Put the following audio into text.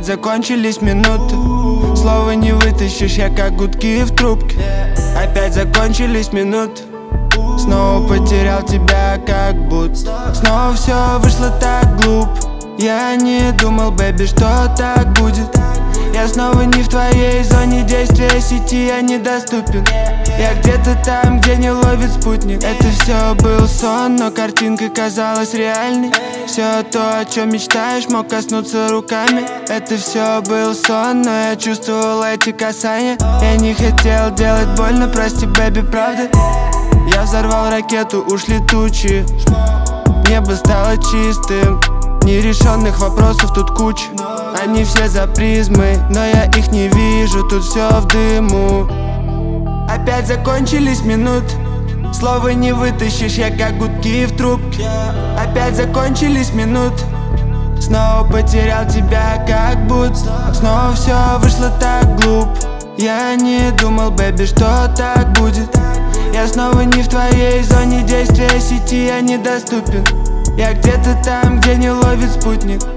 Опять закончились минуты, слова не вытащишь, я как гудки в трубке. Опять закончились минуты, снова потерял тебя как будто. Снова все вышло так глупо. Я не думал, бэби, что так будет. Я снова не в твоей зоне действия сети, я недоступен. Я где-то там, где не ловит спутник. Это все был сон, но картинка казалась реальной. Все то, о чем мечтаешь, мог коснуться руками. Это все был сон, но я чувствовал эти касания. Я не хотел делать больно, прости, бэби, правда. Я взорвал ракету, ушли тучи. Небо стало чистым, нерешенных вопросов тут куча. Они все за призмой, но я их не вижу, тут все в дыму. Опять закончились минуты, слова не вытащишь, я как гудки в трубке. Опять закончились минуты, снова потерял тебя как будто. Снова все вышло так глупо. Я не думал, бэби, что так будет. Я снова не в твоей зоне действия сети, я недоступен. Я где-то там, где не ловит спутник.